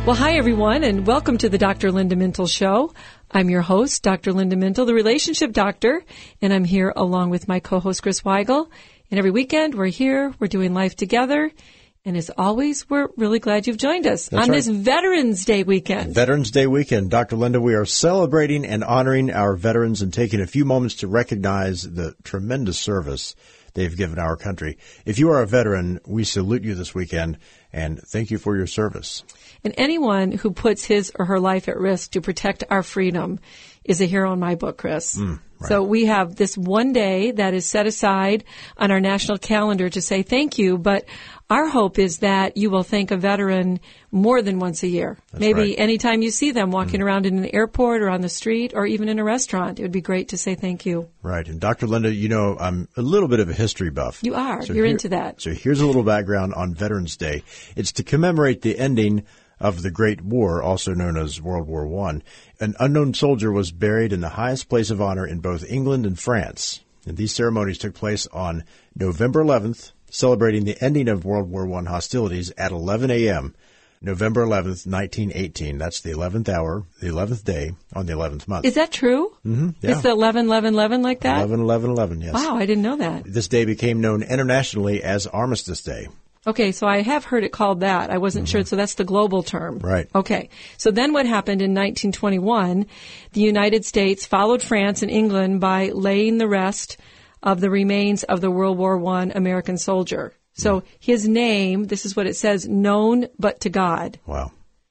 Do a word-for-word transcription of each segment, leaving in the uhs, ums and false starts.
Well, hi, everyone, and welcome to the Doctor Linda Mintle Show. I'm your host, Doctor Linda Mintle, the relationship doctor, and I'm here along with my co-host, Chris Weigel. And every weekend, we're here, we're doing life together, and as always, we're really glad you've joined us That's on right. this Veterans Day weekend. Veterans Day weekend. Doctor Linda, we are celebrating and honoring our veterans and taking a few moments to recognize the tremendous service they've given our country. If you are a veteran, we salute you this weekend, and thank you for your service. And anyone who puts his or her life at risk to protect our freedom is a hero in my book, Chris. Mm, right. So we have this one day that is set aside on our national calendar to say thank you, but our hope is that you will thank a veteran more than once a year. That's Maybe right. anytime you see them walking mm. around in an airport or on the street or even in a restaurant, it would be great to say thank you. Right. And Doctor Linda, you know, I'm a little bit of a history buff. You are. So You're here, into that. So here's a little background on Veterans Day. It's to commemorate the ending of the Great War, also known as World War One. An unknown soldier was buried in the highest place of honor in both England and France. And these ceremonies took place on November eleventh, celebrating the ending of World War One hostilities at eleven a.m., November eleventh, nineteen eighteen. That's the eleventh hour, the eleventh day on the eleventh month. Is that true? Mm-hmm. Yeah. It's the eleven eleven eleven like that? eleven eleven eleven, yes. Wow, I didn't know that. This day became known internationally as Armistice Day. Okay, so I have heard it called that. I wasn't mm-hmm. sure, so that's the global term. Right. Okay, so then what happened in nineteen twenty-one, the United States followed France and England by laying the rest of the remains of the World War One American soldier. So mm. his name, this is what it says, known but to God. Wow.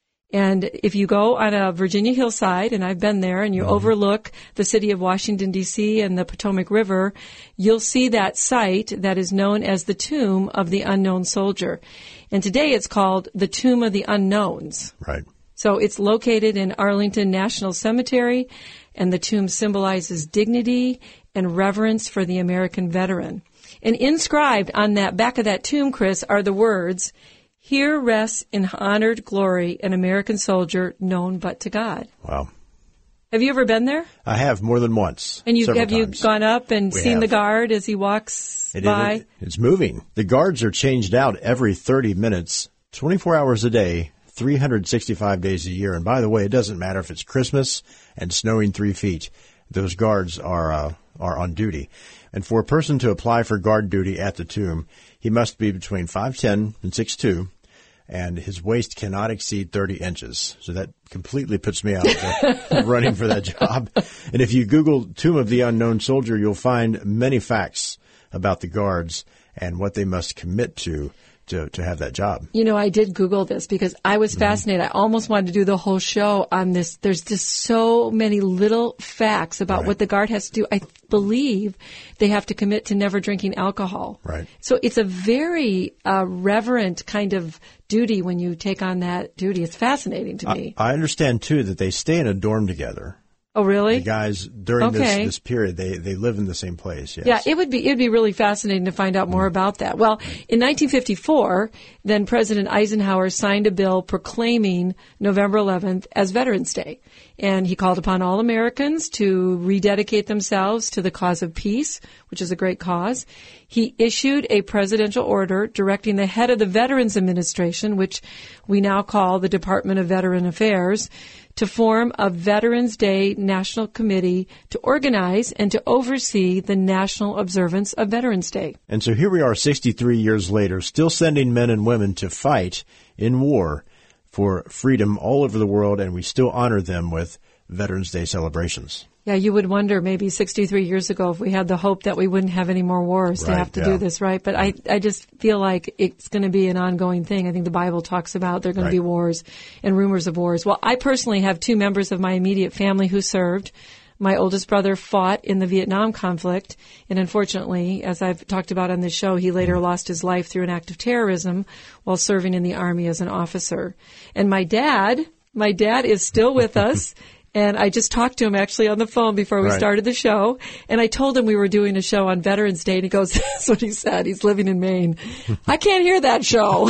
And if you go on a Virginia hillside, and I've been there, and you mm-hmm. overlook the city of Washington, D C and the Potomac River, you'll see that site that is known as the Tomb of the Unknown Soldier. And today it's called the Tomb of the Unknowns. Right. So it's located in Arlington National Cemetery, and the tomb symbolizes dignity and reverence for the American veteran. And inscribed on that back of that tomb, Chris, are the words, "Here rests in honored glory an American soldier known but to God." Wow. Have you ever been there? I have more than once. And you, have times. you gone up and we seen have. the guard as he walks it, by? It, it's moving. The guards are changed out every thirty minutes, twenty-four hours a day, three hundred sixty-five days a year. And by the way, it doesn't matter if it's Christmas and snowing three feet. Those guards are uh, are on duty. And for a person to apply for guard duty at the tomb, he must be between five ten and six two. And his waist cannot exceed thirty inches. So that completely puts me out of running for that job. And if you Google Tomb of the Unknown Soldier, you'll find many facts about the guards and what they must commit to to, to have that job. You know, I did Google this because I was fascinated. Mm-hmm. I almost wanted to do the whole show on this. There's just so many little facts about right. what the guard has to do. I believe they have to commit to never drinking alcohol. Right. So it's a very uh, reverent kind of duty when you take on that duty. It's fascinating to me. I, I understand, too, that they stay in a dorm together. Oh, really? The guys, during okay. this, this period, they, they live in the same place, yes. Yeah, it would be, it'd be really fascinating to find out more mm. about that. Well, in nineteen fifty-four, then President Eisenhower signed a bill proclaiming November eleventh as Veterans Day. And he called upon all Americans to rededicate themselves to the cause of peace, which is a great cause. He issued a presidential order directing the head of the Veterans Administration, which we now call the Department of Veteran Affairs, to form a Veterans Day National Committee to organize and to oversee the national observance of Veterans Day. And so here we are sixty-three years later, still sending men and women to fight in war for freedom all over the world, and we still honor them with Veterans Day celebrations. Yeah, you would wonder maybe sixty-three years ago if we had the hope that we wouldn't have any more wars right, to have to yeah. do this, right? But I, I just feel like it's going to be an ongoing thing. I think the Bible talks about there are going right. to be wars and rumors of wars. Well, I personally have two members of my immediate family who served. My oldest brother fought in the Vietnam conflict, and unfortunately, as I've talked about on this show, he later mm. lost his life through an act of terrorism while serving in the Army as an officer. And my dad, my dad is still with us. And I just talked to him actually on the phone before we right. started the show. And I told him we were doing a show on Veterans Day. And he goes, that's what he said. He's living in Maine. I can't hear that show.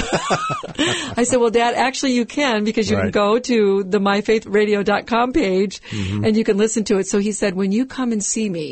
I said, well, Dad, actually you can, because you right. can go to the my faith radio dot com page mm-hmm. and you can listen to it. So he said, when you come and see me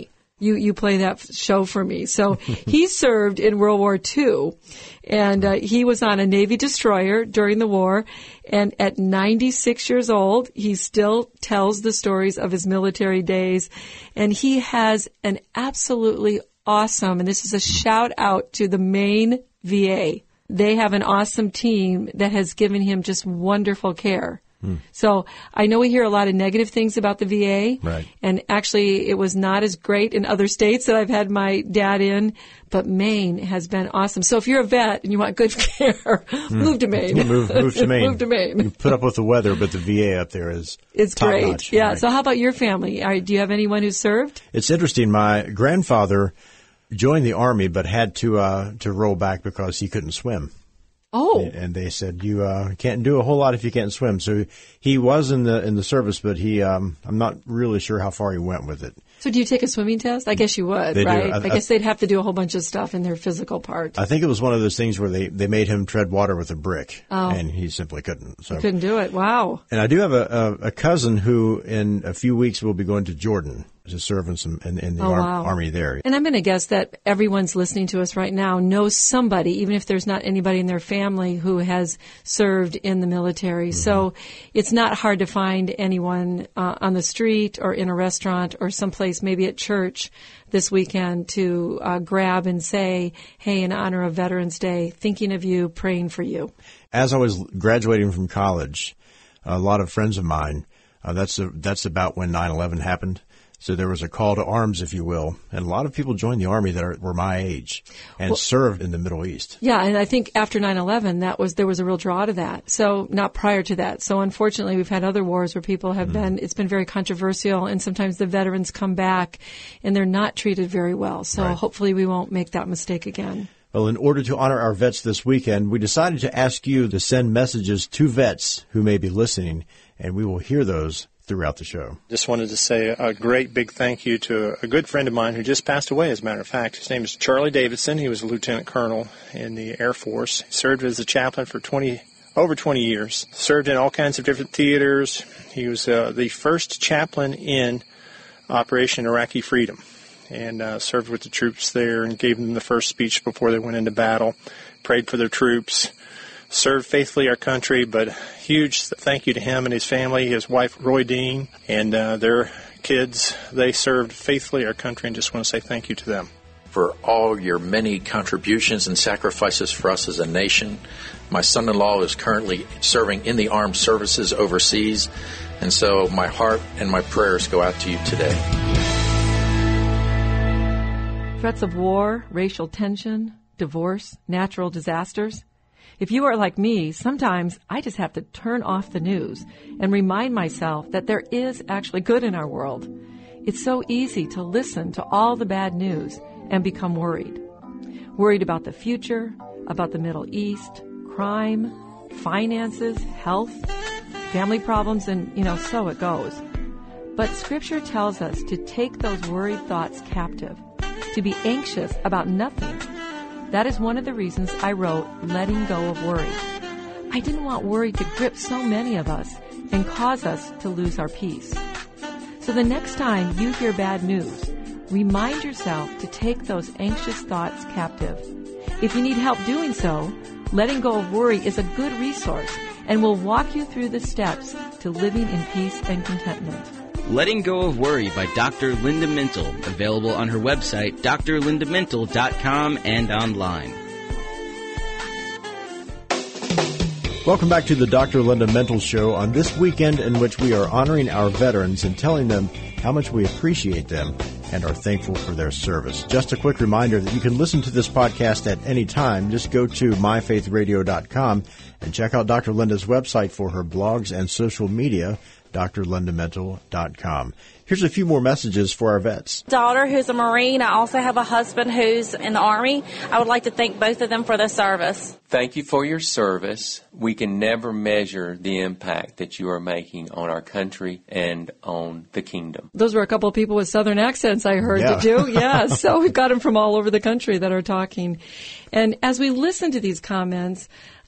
you, you play that show for me. So he served in World War Two, and uh, he was on a Navy destroyer during the war. And at ninety-six years old, he still tells the stories of his military days. And he has an absolutely awesome, and this is a shout out to the Maine V A. They have an awesome team that has given him just wonderful care. Hmm. So I know we hear a lot of negative things about the V A. Right. And actually it was not as great in other states that I've had my dad in, but Maine has been awesome. So if you're a vet and you want good care, hmm. move to Maine. move, move to Maine. move to Maine. You put up with the weather, but the V A up there is it's top great. notch. Yeah. Right. So how about your family? Are, do you have anyone who served? It's interesting. My grandfather joined the Army, but had to uh, to roll back because he couldn't swim. Oh. And they said, you uh, can't do a whole lot if you can't swim. So he was in the in the service, but he um, I'm not really sure how far he went with it. So do you take a swimming test? I guess you would, They do. right? I- I, guess they'd have to do a whole bunch of stuff in their physical part. I think it was one of those things where they, they made him tread water with a brick, Oh. and he simply couldn't. So, Couldn't do it. Wow. and I do have a, a, a cousin who, in a few weeks, will be going to Jordan to serve in some in, in the Oh, ar- wow. army there. And I'm going to guess that everyone's listening to us right now knows somebody, even if there's not anybody in their family who has served in the military. Mm-hmm. So it's not hard to find anyone uh, on the street or in a restaurant or someplace, maybe at church this weekend, to uh, grab and say, hey, in honor of Veterans Day, thinking of you, praying for you. As I was graduating from college, a lot of friends of mine, uh, that's a, that's about when nine eleven happened. So there was a call to arms, if you will, and a lot of people joined the Army that are, were my age and well, served in the Middle East. Yeah, and I think after nine eleven, that was there was a real draw to that. So not prior to that. So unfortunately, we've had other wars where people have mm. been, it's been very controversial, and sometimes the veterans come back and they're not treated very well. So right. hopefully we won't make that mistake again. Well, in order to honor our vets this weekend, we decided to ask you to send messages to vets who may be listening, and we will hear those throughout the show. Just wanted to say a great big thank you to a good friend of mine who just passed away, as a matter of fact. His name is Charlie Davidson. He was a lieutenant colonel in the Air Force. He served as a chaplain for twenty over twenty years. Served in all kinds of different theaters. He was uh, the first chaplain in Operation Iraqi Freedom, and uh, served with the troops there and gave them the first speech before they went into battle, prayed for their troops, served faithfully our country. But huge thank you to him and his family, his wife Roy Dean, and uh, their kids. They served faithfully our country, and just want to say thank you to them. For all your many contributions and sacrifices for us as a nation. My son-in-law is currently serving in the armed services overseas, and so my heart and my prayers go out to you today. Threats of war, racial tension, divorce, natural disasters. If you are like me, sometimes I just have to turn off the news and remind myself that there is actually good in our world. It's so easy to listen to all the bad news and become worried. Worried about the future, about the Middle East, crime, finances, health, family problems, and, you know, so it goes. But Scripture tells us to take those worried thoughts captive, to be anxious about nothing. That is one of the reasons I wrote Letting Go of Worry. I didn't want worry to grip so many of us and cause us to lose our peace. So the next time you hear bad news, remind yourself to take those anxious thoughts captive. If you need help doing so, Letting Go of Worry is a good resource and will walk you through the steps to living in peace and contentment. Letting Go of Worry by Doctor Linda Mintle, available on her website, d r linda mintle dot com, and online. Welcome back to the Doctor Linda Mintle Show on this weekend in which we are honoring our veterans and telling them how much we appreciate them and are thankful for their service. Just a quick reminder that you can listen to this podcast at any time. Just go to my faith radio dot com and check out Doctor Linda's website for her blogs and social media, d r linda mintle dot com. Here's a few more messages for our vets. Daughter who's a Marine. I also have a husband who's in the Army. I would like to thank both of them for their service. Thank you for your service. We can never measure the impact that you are making on our country and on the kingdom. Those were a couple of people with Southern accents I heard. Yeah. Did you? Yeah. So we've got them from all over the country that are talking. And as we listen to these comments,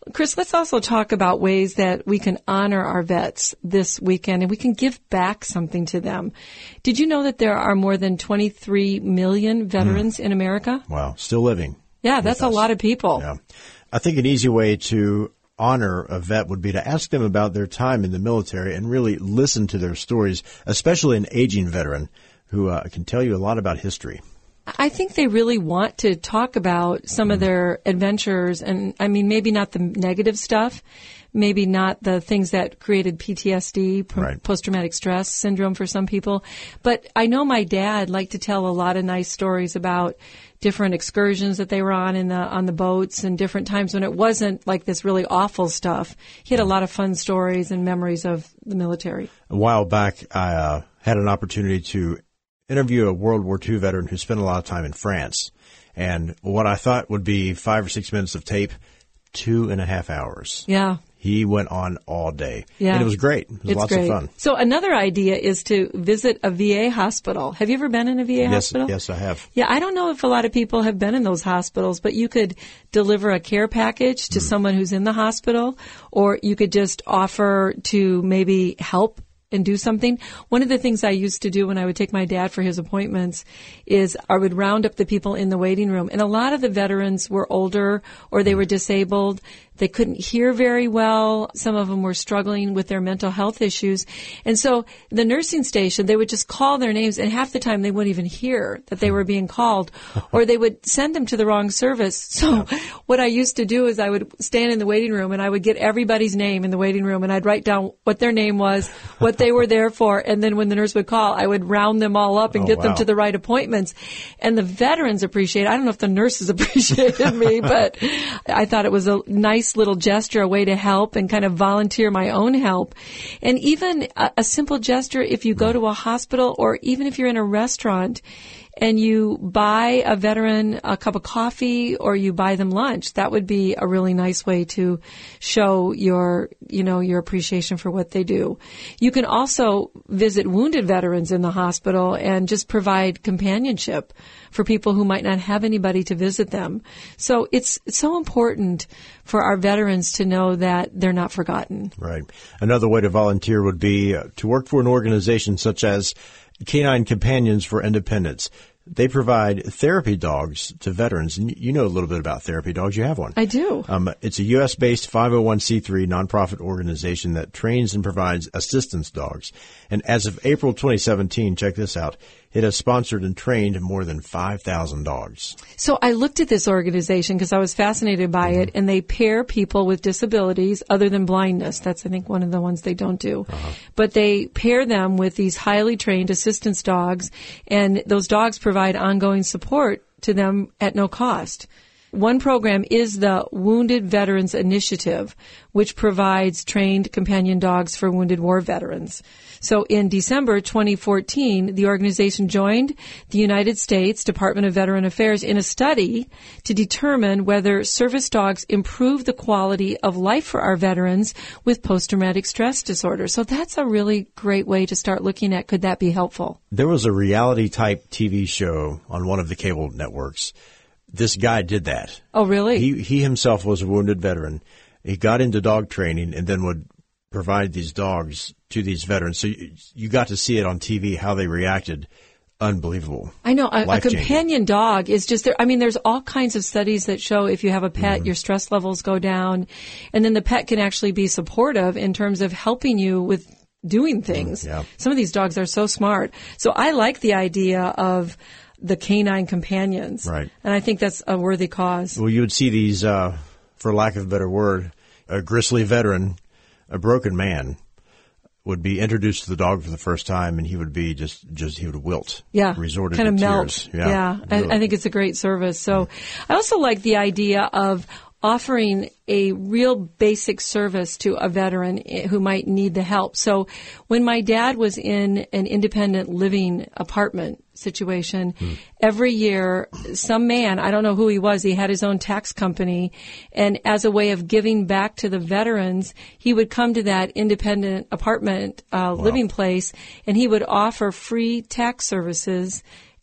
Chris, let's also talk about ways that we can honor our vets this weekend and we can give back something to them. Did you know that there are more than twenty-three million veterans mm. in America? Wow, still living. Yeah, that's us. A lot of people. Yeah. I think an easy way to honor a vet would be to ask them about their time in the military and really listen to their stories, especially an aging veteran who uh, can tell you a lot about history. I think they really want to talk about some of their adventures, and I mean, maybe not the negative stuff, maybe not the things that created P T S D, right. post-traumatic stress syndrome for some people. But I know my dad liked to tell a lot of nice stories about different excursions that they were on in the on the boats and different times when it wasn't like this really awful stuff. He had a lot of fun stories and memories of the military. A while back, I uh, had an opportunity to interview a World War Two veteran who spent a lot of time in France. And what I thought would be five or six minutes of tape, two and a half hours. Yeah. He went on all day. Yeah. And it was great. It was it's lots great. of fun. So another idea is to visit a V A hospital. Have you ever been in a V A yes, hospital? Yes, I have. Yeah, I don't know if a lot of people have been in those hospitals, but you could deliver a care package to mm. someone who's in the hospital, or you could just offer to maybe help and do something. One of the things I used to do when I would take my dad for his appointments is I would round up the people in the waiting room. And a lot of the veterans were older or they were disabled. They couldn't hear very well. Some of them were struggling with their mental health issues. And so the nursing station, they would just call their names, and half the time they wouldn't even hear that they were being called, or they would send them to the wrong service. So what I used to do is I would stand in the waiting room and I would get everybody's name in the waiting room, and I'd write down what their name was, what they were there for, and then when the nurse would call, I would round them all up and oh, get wow. them to the right appointments. And the veterans appreciate it. I don't know if the nurses appreciated me, but I thought it was a nice little gesture, a way to help and kind of volunteer my own help. And even a, a simple gesture, if you go to a hospital or even if you're in a restaurant and you buy a veteran a cup of coffee or you buy them lunch, that would be a really nice way to show your, you know, your appreciation for what they do. You can also visit wounded veterans in the hospital and just provide companionship for people who might not have anybody to visit them. So it's, it's so important for our veterans to know that they're not forgotten. Right. Another way to volunteer would be uh, to work for an organization such as Canine Companions for Independence. They provide therapy dogs to veterans. And you know a little bit about therapy dogs. You have one. I do. Um, it's a U S-based five oh one c three nonprofit organization that trains and provides assistance dogs. And as of April twenty seventeen, check this out, it has sponsored and trained more than five thousand dogs. So I looked at this organization because I was fascinated by mm-hmm. it, and they pair people with disabilities other than blindness. That's, I think, one of the ones they don't do. Uh-huh. But they pair them with these highly trained assistance dogs, and those dogs provide ongoing support to them at no cost. One program is the Wounded Veterans Initiative, which provides trained companion dogs for wounded war veterans. So in December twenty fourteen, the organization joined the United States Department of Veteran Affairs in a study to determine whether service dogs improve the quality of life for our veterans with post-traumatic stress disorder. So that's a really great way to start looking at, could that be helpful? There was a reality-type T V show on one of the cable networks. This guy did that. Oh, really? He he himself was a wounded veteran. He got into dog training and then would provide these dogs to these veterans. So you, you got to see it on T V, how they reacted. Unbelievable. I know. A, a companion dog is just there. I mean, there's all kinds of studies that show if you have a pet, mm-hmm. your stress levels go down. And then the pet can actually be supportive in terms of helping you with doing things. Mm, yeah. Some of these dogs are so smart. So I like the idea of the canine companions. Right. And I think that's a worthy cause. Well, you would see these, uh, for lack of a better word, a grisly veteran, a broken man, would be introduced to the dog for the first time, and he would be just, just he would wilt. Yeah. Resorted kind to of melt. tears. Yeah. yeah. Really. I, I think it's a great service. So I also like the idea of offering a real basic service to a veteran who might need the help. So when my dad was in an independent living apartment situation, mm. every year some man, I don't know who he was, he had his own tax company, and as a way of giving back to the veterans, he would come to that independent apartment uh, wow. living place, and he would offer free tax services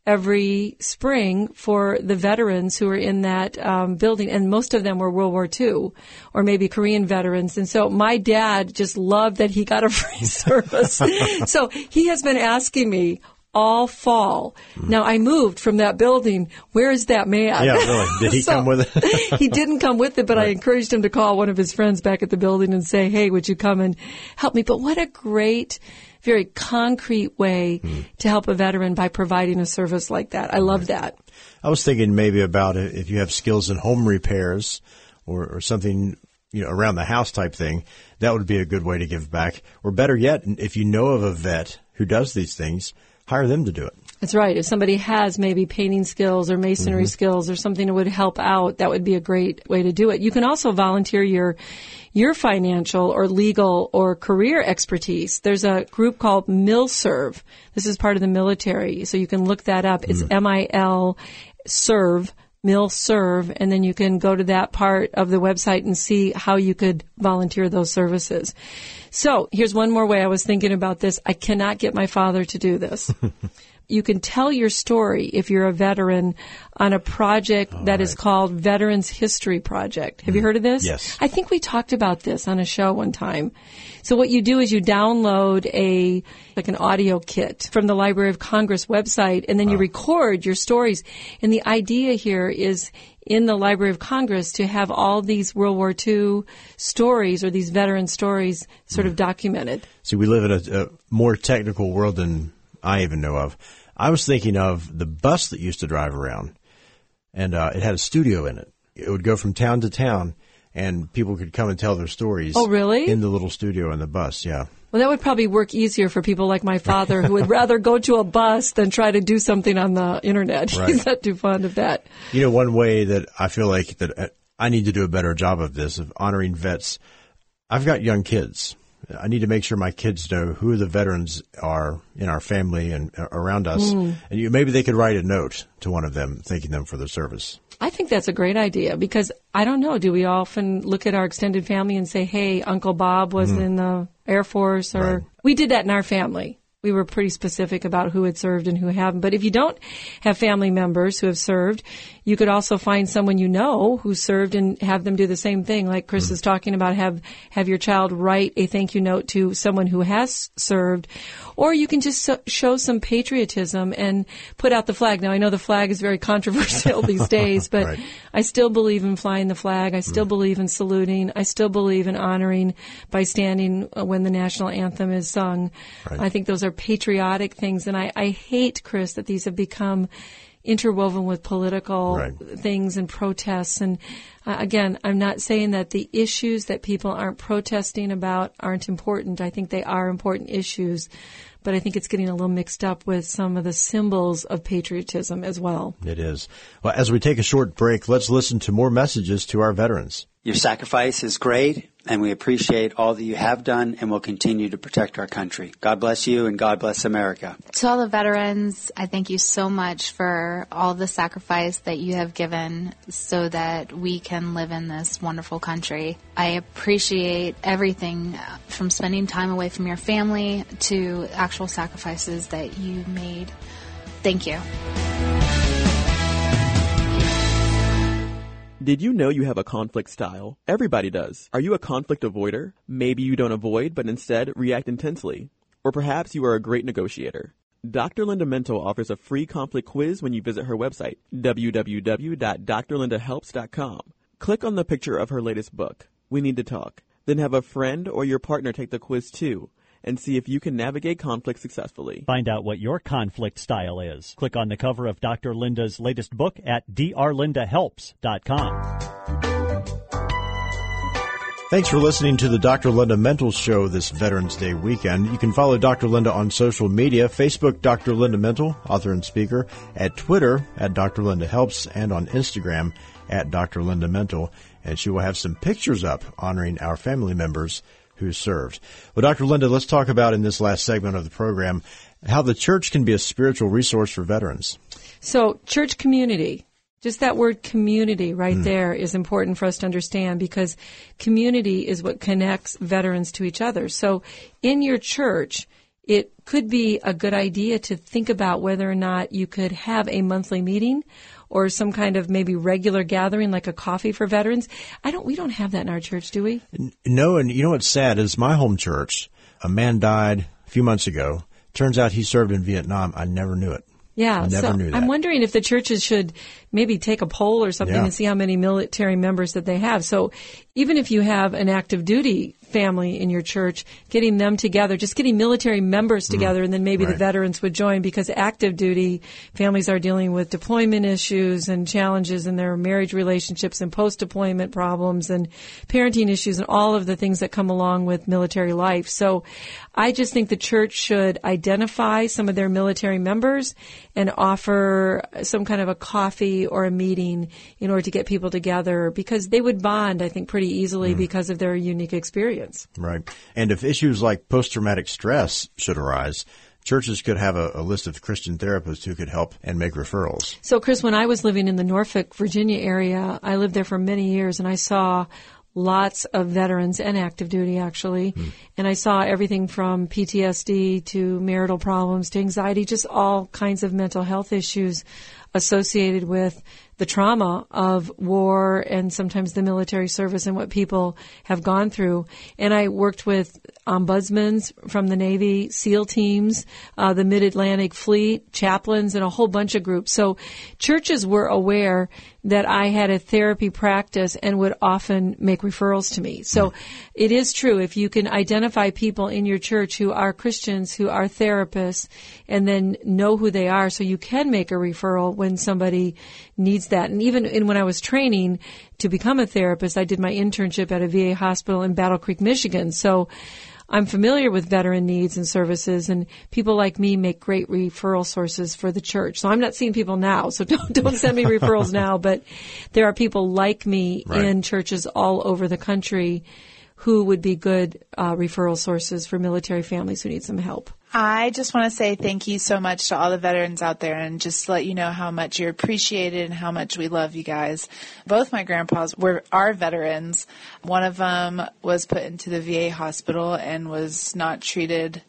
every spring for the veterans who were in that um, building, and most of them were World War Two or maybe Korean veterans. And so my dad just loved that he got a free service. So he has been asking me all fall. Mm. Now, I moved from that building. Where is that man? Yeah, really. Did he so, come with it? He didn't come with it, but right. I encouraged him to call one of his friends back at the building and say, hey, would you come and help me? But what a great, very concrete way mm. to help a veteran by providing a service like that. I love right. that. I was thinking maybe about if you have skills in home repairs or, or something, you know, around the house type thing, that would be a good way to give back. Or better yet, if you know of a vet who does these things, hire them to do it. That's right. If somebody has maybe painting skills or masonry mm-hmm. skills or something that would help out, that would be a great way to do it. You can also volunteer your your financial or legal or career expertise. There's a group called MilServe. This is part of the military, so you can look that up. It's mm-hmm. M I L Serve. MilServe, and then you can go to that part of the website and see how you could volunteer those services. So here's one more way I was thinking about this. I cannot get my father to do this. You can tell your story if you're a veteran on a project All that right. is called Veterans History Project. Have mm. you heard of this? Yes. I think we talked about this on a show one time. So what you do is you download a like an audio kit from the Library of Congress website, and then you oh. record your stories. And the idea here is in the Library of Congress to have all these World War Two stories or these veteran stories sort mm. of documented. See, we live in a, a more technical world than I even know of. I was thinking of the bus that used to drive around, and uh, it had a studio in it. It would go from town to town, and people could come and tell their stories. Oh, really? In the little studio in the bus, yeah. Well, that would probably work easier for people like my father who would rather go to a bus than try to do something on the internet. Right. He's not too fond of that. You know, one way that I feel like that I need to do a better job of this, of honoring vets, I've got young kids. I need to make sure my kids know who the veterans are in our family and around us. Mm. And you, maybe they could write a note to one of them thanking them for their service. I think that's a great idea because I don't know, do we often look at our extended family and say, hey, Uncle Bob was mm. in the Air Force or right. we did that in our family. We were pretty specific about who had served and who hadn't. But if you don't have family members who have served, you could also find someone you know who served and have them do the same thing. Like Chris mm-hmm. is talking about, have have your child write a thank you note to someone who has served. Or you can just so, show some patriotism and put out the flag. Now, I know the flag is very controversial these days, but right. I still believe in flying the flag. I still mm-hmm. believe in saluting. I still believe in honoring by standing when the national anthem is sung. Right. I think those are patriotic things, and I, I hate, Chris, that these have become interwoven with political right. things and protests. And uh, again, I'm not saying that the issues that people aren't protesting about aren't important. I think they are important issues, but I think it's getting a little mixed up with some of the symbols of patriotism as well. It is. Well, as we take a short break, let's listen to more messages to our veterans. Your sacrifice is great, and we appreciate all that you have done and will continue to protect our country. God bless you, and God bless America. To all the veterans, I thank you so much for all the sacrifice that you have given so that we can live in this wonderful country. I appreciate everything from spending time away from your family to actual sacrifices that you made. Thank you. Did you know you have a conflict style? Everybody does. Are you a conflict avoider? Maybe you don't avoid, but instead react intensely. Or perhaps you are a great negotiator. Doctor Linda Mental offers a free conflict quiz when you visit her website, w w w dot d r linda helps dot com. Click on the picture of her latest book, We Need to Talk. Then have a friend or your partner take the quiz too, and see if you can navigate conflict successfully. Find out what your conflict style is. Click on the cover of Doctor Linda's latest book at d r linda helps dot com. Thanks for listening to the Doctor Linda Mental Show this Veterans Day weekend. You can follow Doctor Linda on social media, Facebook, Doctor Linda Mental, author and speaker, at Twitter, at Doctor Linda Helps, and on Instagram, at Doctor Linda Mental. And she will have some pictures up honoring our family members who served. Well, Doctor Linda, let's talk about in this last segment of the program how the church can be a spiritual resource for veterans. So church community, just that word community right mm. there is important for us to understand because community is what connects veterans to each other. So in your church, it could be a good idea to think about whether or not you could have a monthly meeting or some kind of maybe regular gathering like a coffee for veterans. I don't, we don't have that in our church, do we? No, and you know what's sad is my home church, a man died a few months ago. Turns out he served in Vietnam. I never knew it. Yeah, I never so knew that. I'm wondering if the churches should maybe take a poll or something Yeah. and see how many military members that they have. So even if you have an active duty family in your church, getting them together, just getting military members together, mm, and then maybe right. the veterans would join, because active duty families are dealing with deployment issues and challenges in their marriage relationships and post-deployment problems and parenting issues and all of the things that come along with military life. So I just think the church should identify some of their military members and offer some kind of a coffee or a meeting in order to get people together, because they would bond, I think, pretty easily mm. because of their unique experience. Right. And if issues like post-traumatic stress should arise, churches could have a, a list of Christian therapists who could help and make referrals. So, Chris, when I was living in the Norfolk, Virginia area, I lived there for many years, and I saw lots of veterans and active duty, actually. Mm. And I saw everything from P T S D to marital problems to anxiety, just all kinds of mental health issues associated with the trauma of war and sometimes the military service and what people have gone through. And I worked with ombudsmen from the Navy, SEAL teams, uh, the Mid-Atlantic Fleet, chaplains, and a whole bunch of groups. So churches were aware that I had a therapy practice and would often make referrals to me. So mm. it is true, if you can identify people in your church who are Christians, who are therapists, and then know who they are, so you can make a referral when somebody needs that. And even in, when I was training to become a therapist, I did my internship at a V A hospital in Battle Creek, Michigan. So I'm familiar with veteran needs and services, and people like me make great referral sources for the church. So I'm not seeing people now, so don't don't send me referrals now, but there are people like me right. in churches all over the country who would be good uh, referral sources for military families who need some help. I just want to say thank you so much to all the veterans out there, and just let you know how much you're appreciated and how much we love you guys. Both my grandpas were are veterans. One of them was put into the V A hospital and was not treated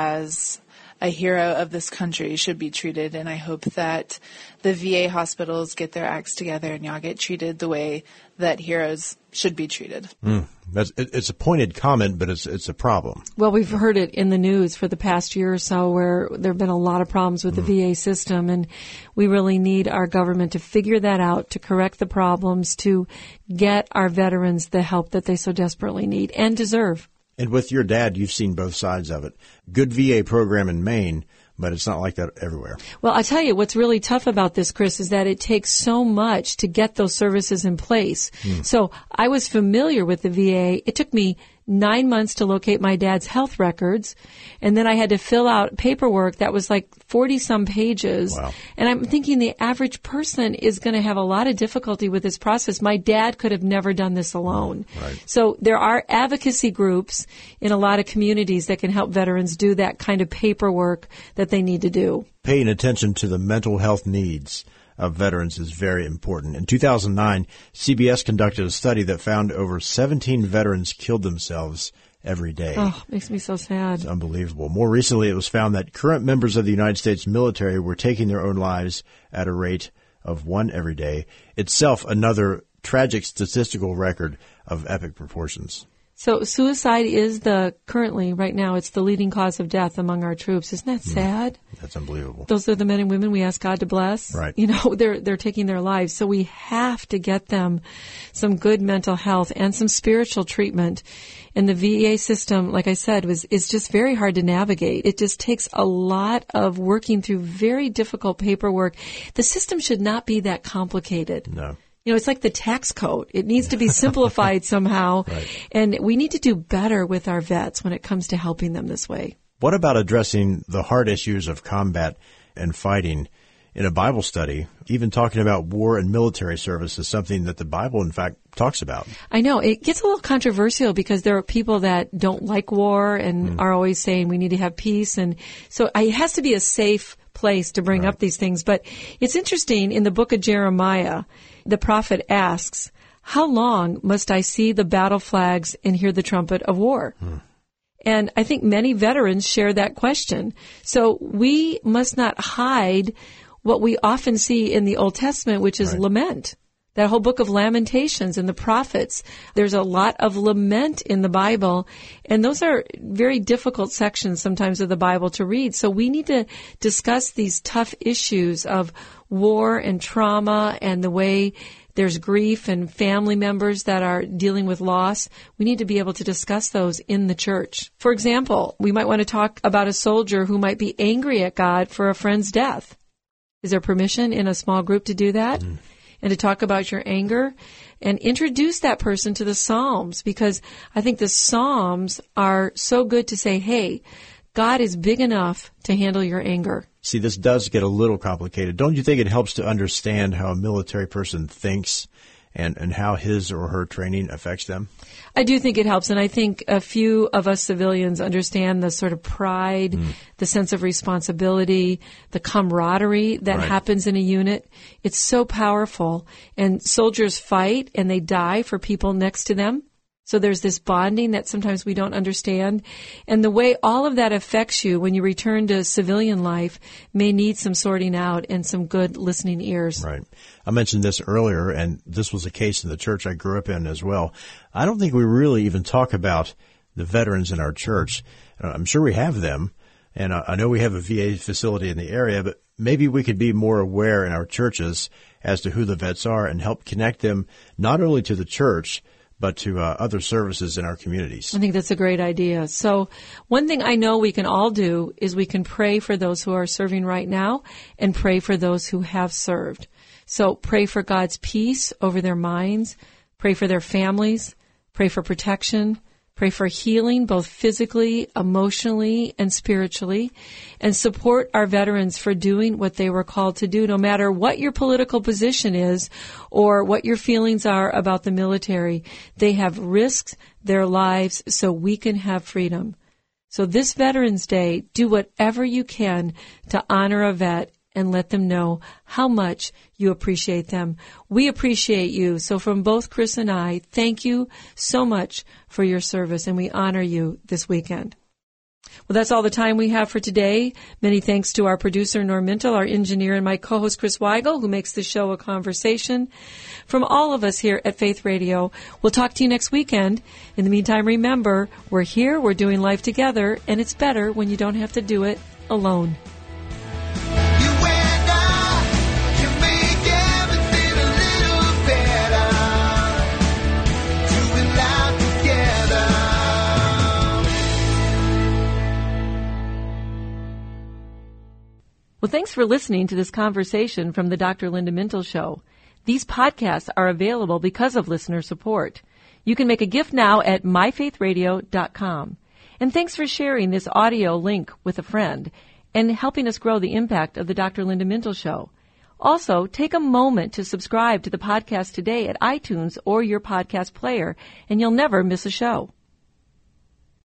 as a hero of this country should be treated, and I hope that the V A hospitals get their acts together and y'all get treated the way that heroes should be treated. Mm, that's, it, it's a pointed comment, but it's it's a problem. Well, we've heard it in the news for the past year or so, where there have been a lot of problems with mm. the V A system, and we really need our government to figure that out, to correct the problems, to get our veterans the help that they so desperately need and deserve. And with your dad, you've seen both sides of it. Good V A program in Maine, but it's not like that everywhere. Well, I tell you, what's really tough about this, Chris, is that it takes so much to get those services in place. Mm. So I was familiar with the V A. It took me nine months to locate my dad's health records, and then I had to fill out paperwork that was like forty-some pages. Wow. And I'm thinking the average person is going to have a lot of difficulty with this process. My dad could have never done this alone. Right. So there are advocacy groups in a lot of communities that can help veterans do that kind of paperwork that they need to do. Paying attention to the mental health needs of veterans is very important. In two thousand nine, C B S conducted a study that found over seventeen veterans killed themselves every day. Oh, makes me so sad. It's unbelievable. More recently, it was found that current members of the United States military were taking their own lives at a rate of one every day. Itself another tragic statistical record of epic proportions. So suicide is the, currently, right now, it's the leading cause of death among our troops. Isn't that sad? Mm, that's unbelievable. Those are the men and women we ask God to bless. Right. You know, they're, they're taking their lives. So we have to get them some good mental health and some spiritual treatment. And the V A system, like I said, was, is just very hard to navigate. It just takes a lot of working through very difficult paperwork. The system should not be that complicated. No. You know, it's like the tax code. It needs to be simplified somehow. Right. And we need to do better with our vets when it comes to helping them this way. What about addressing the hard issues of combat and fighting in a Bible study? Even talking about war and military service is something that the Bible, in fact, talks about. I know. It gets a little controversial because there are people that don't like war and mm. are always saying we need to have peace. And so it has to be a safe place to bring right. up these things. But it's interesting, in the book of Jeremiah, the prophet asks, how long must I see the battle flags and hear the trumpet of war? Hmm. And I think many veterans share that question. So we must not hide what we often see in the Old Testament, which is right. lament. That whole book of Lamentations and the prophets, there's a lot of lament in the Bible, and those are very difficult sections sometimes of the Bible to read. So we need to discuss these tough issues of war and trauma and the way there's grief and family members that are dealing with loss. We need to be able to discuss those in the church. For example, we might want to talk about a soldier who might be angry at God for a friend's death. Is there permission in a small group to do that? Mm. And to talk about your anger and introduce that person to the Psalms, because I think the Psalms are so good to say, hey, God is big enough to handle your anger. See, this does get a little complicated. Don't you think it helps to understand how a military person thinks and, and how his or her training affects them? I do think it helps, and I think a few of us civilians understand the sort of pride, mm. the sense of responsibility, the camaraderie that right. happens in a unit. It's so powerful, and soldiers fight and they die for people next to them. So there's this bonding that sometimes we don't understand. And the way all of that affects you when you return to civilian life may need some sorting out and some good listening ears. Right. I mentioned this earlier, and this was a case in the church I grew up in as well. I don't think we really even talk about the veterans in our church. I'm sure we have them, and I know we have a V A facility in the area, but maybe we could be more aware in our churches as to who the vets are and help connect them not only to the church, but to uh, other services in our communities. I think that's a great idea. So one thing I know we can all do is we can pray for those who are serving right now and pray for those who have served. So pray for God's peace over their minds, pray for their families, pray for protection, pray for healing both physically, emotionally, and spiritually, and support our veterans for doing what they were called to do, no matter what your political position is or what your feelings are about the military. They have risked their lives so we can have freedom. So this Veterans Day, do whatever you can to honor a vet and let them know how much you appreciate them. We appreciate you. So from both Chris and I, thank you so much for your service, and we honor you this weekend. Well, that's all the time we have for today. Many thanks to our producer, Norm Mintel, our engineer, and my co-host, Chris Weigel, who makes the show a conversation. From all of us here at Faith Radio, we'll talk to you next weekend. In the meantime, remember, we're here, we're doing life together, and it's better when you don't have to do it alone. Well, thanks for listening to this conversation from the Doctor Linda Mintel Show. These podcasts are available because of listener support. You can make a gift now at my faith radio dot com. And thanks for sharing this audio link with a friend and helping us grow the impact of the Doctor Linda Mintel Show. Also, take a moment to subscribe to the podcast today at iTunes or your podcast player, and you'll never miss a show.